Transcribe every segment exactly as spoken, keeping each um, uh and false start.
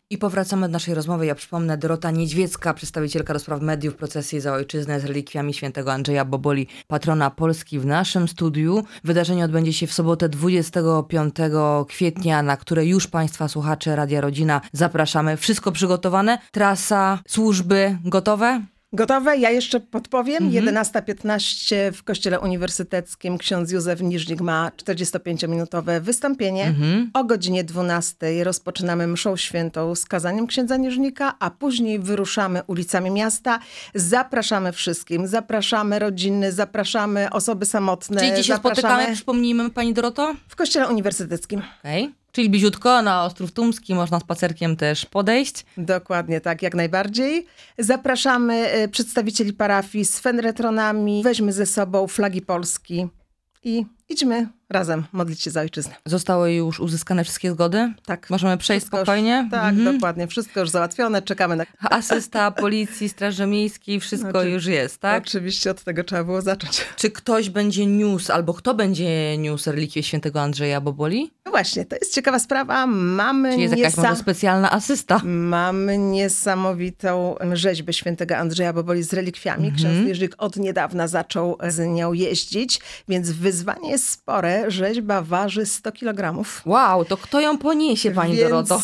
I powracamy do naszej rozmowy. Ja przypomnę, Dorota Niedźwiecka, przedstawicielka do spraw mediów w procesji za ojczyznę z relikwiami świętego Andrzeja Boboli, patrona Polski, w naszym studiu. Wydarzenie odbędzie się w sobotę dwudziestego piątego kwietnia, na które już Państwa słuchacze Radia Rodzina zapraszamy. Wszystko przygotowane? Trasa, służby gotowe? Gotowe? Ja jeszcze podpowiem. Mhm. jedenasta piętnaście w Kościele Uniwersyteckim ksiądz Józef Niżnik ma czterdziestopięciominutowe wystąpienie. Mhm. O godzinie dwunastej rozpoczynamy mszą świętą z kazaniem księdza Niżnika, a później wyruszamy ulicami miasta. Zapraszamy wszystkim. Zapraszamy rodziny, zapraszamy osoby samotne. Czyli gdzie się zapraszamy... spotykamy, przypomnijmy, Pani Doroto? W Kościele Uniwersyteckim. Okej. Okay. Czyli bliziutko, na Ostrów Tumski, można spacerkiem też podejść. Dokładnie tak, jak najbardziej. Zapraszamy przedstawicieli parafii z fenretronami. Weźmy ze sobą flagi Polski i idźmy razem modlić się za ojczyznę. Zostały już uzyskane wszystkie zgody? Tak. Możemy przejść Wszystko spokojnie? Już, tak, mhm. dokładnie. Wszystko już załatwione, czekamy na... Asysta policji, Straży Miejskiej, wszystko Znaczy, już jest, tak? Oczywiście od tego trzeba było zacząć. Czy ktoś będzie niósł, albo kto będzie niósł relikwie świętego Andrzeja Boboli? No właśnie, to jest ciekawa sprawa. Mamy Czy jest jakaś niesa... może specjalna asysta? Mamy niesamowitą rzeźbę świętego Andrzeja Boboli z relikwiami. Mhm. Ksiądz Niżnik od niedawna zaczął z nią jeździć, więc wyzwanie jest spore. Rzeźba waży sto kilogramów. Wow, to kto ją poniesie, Pani więc, Doroto?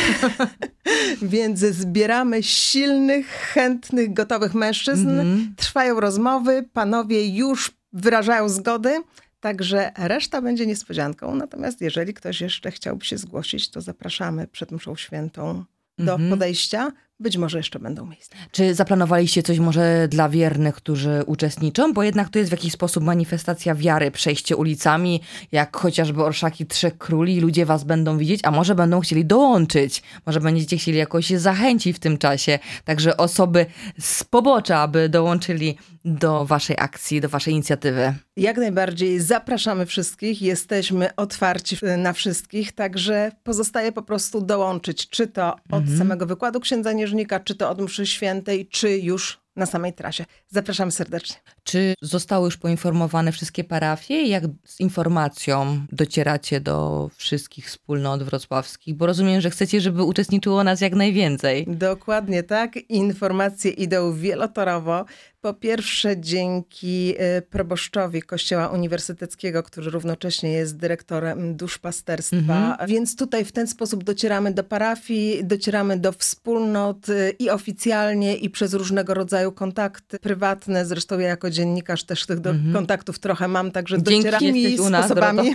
Więc zbieramy silnych, chętnych, gotowych mężczyzn. Mhm. Trwają rozmowy, panowie już wyrażają zgody. Także reszta będzie niespodzianką. Natomiast jeżeli ktoś jeszcze chciałby się zgłosić, to zapraszamy przed mszą świętą do Mhm. podejścia. Być może jeszcze będą miejsca. Czy zaplanowaliście coś może dla wiernych, którzy uczestniczą? Bo jednak to jest w jakiś sposób manifestacja wiary, przejście ulicami, jak chociażby Orszaki Trzech Króli. Ludzie was będą widzieć, a może będą chcieli dołączyć. Może będziecie chcieli jakoś się zachęcić w tym czasie. Także osoby z pobocza, aby dołączyli do waszej akcji, do waszej inicjatywy. Jak najbardziej zapraszamy wszystkich. Jesteśmy otwarci na wszystkich. Także pozostaje po prostu dołączyć. Czy to od Mhm. samego wykładu księdza Niżnika, czy to od mszy świętej, czy już na samej trasie. Zapraszam serdecznie. Czy zostały już poinformowane wszystkie parafie? Jak z informacją docieracie do wszystkich wspólnot wrocławskich? Bo rozumiem, że chcecie, żeby uczestniczyło nas jak najwięcej. Dokładnie tak. Informacje idą wielotorowo. Po pierwsze dzięki proboszczowi Kościoła Uniwersyteckiego, który równocześnie jest dyrektorem duszpasterstwa. Mhm. Więc tutaj w ten sposób docieramy do parafii, docieramy do wspólnot i oficjalnie, i przez różnego rodzaju kontakty prywatne. Zresztą ja jako dziennikarz też tych do Mhm. kontaktów trochę mam, także Dzięki, docieramy jesteś u nas, sposobami.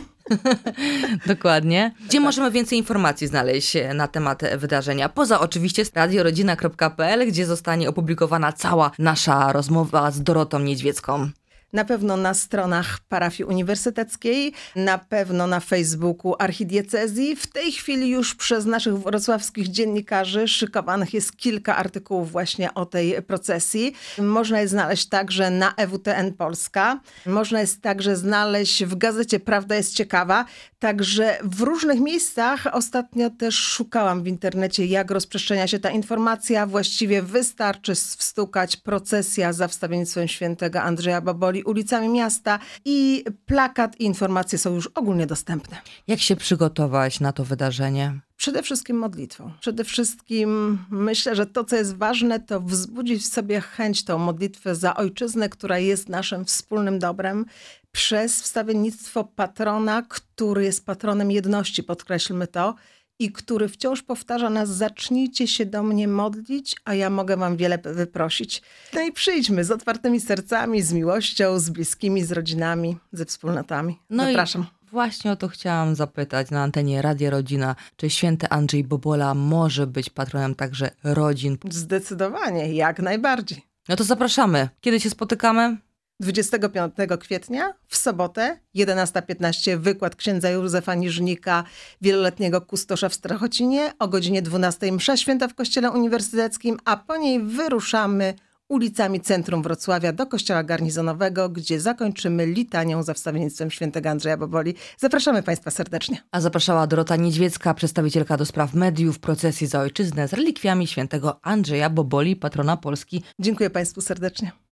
Dokładnie. Gdzie możemy więcej informacji znaleźć na temat wydarzenia? Poza oczywiście radiorodzina kropka p l, gdzie zostanie opublikowana cała nasza rozmowa z Dorotą Niedźwiecką. Na pewno na stronach parafii uniwersyteckiej, na pewno na Facebooku archidiecezji. W tej chwili już przez naszych wrocławskich dziennikarzy szykowanych jest kilka artykułów właśnie o tej procesji. Można je znaleźć także na E W T N Polska. Można jest także znaleźć w gazecie Prawda jest ciekawa. Także w różnych miejscach ostatnio też szukałam w internecie, jak rozprzestrzenia się ta informacja. Właściwie wystarczy wstukać procesja za wstawiennictwem świętego Andrzeja Boboli ulicami miasta i plakat i informacje są już ogólnie dostępne. Jak się przygotować na to wydarzenie? Przede wszystkim modlitwą. Przede wszystkim myślę, że to, co jest ważne, to wzbudzić w sobie chęć, tą modlitwę za ojczyznę, która jest naszym wspólnym dobrem, przez wstawiennictwo patrona, który jest patronem jedności, podkreślmy to, i który wciąż powtarza nas: zacznijcie się do mnie modlić, a ja mogę wam wiele wyprosić. No i przyjdźmy z otwartymi sercami, z miłością, z bliskimi, z rodzinami, ze wspólnotami. No Zapraszam. I właśnie o to chciałam zapytać na antenie Radia Rodzina. Czy święty Andrzej Bobola może być patronem także rodzin? Zdecydowanie, jak najbardziej. No to zapraszamy. Kiedy się spotykamy? dwudziestego piątego kwietnia w sobotę, jedenasta piętnaście, wykład księdza Józefa Niżnika, wieloletniego kustosza w Strachocinie. O godzinie dwunastej msza święta w Kościele Uniwersyteckim, a po niej wyruszamy ulicami centrum Wrocławia do Kościoła Garnizonowego, gdzie zakończymy litanią za wstawiennictwem świętego Andrzeja Boboli. Zapraszamy Państwa serdecznie. A zapraszała Dorota Niedźwiecka, przedstawicielka do spraw mediów w procesji za ojczyznę z relikwiami świętego Andrzeja Boboli, patrona Polski. Dziękuję Państwu serdecznie.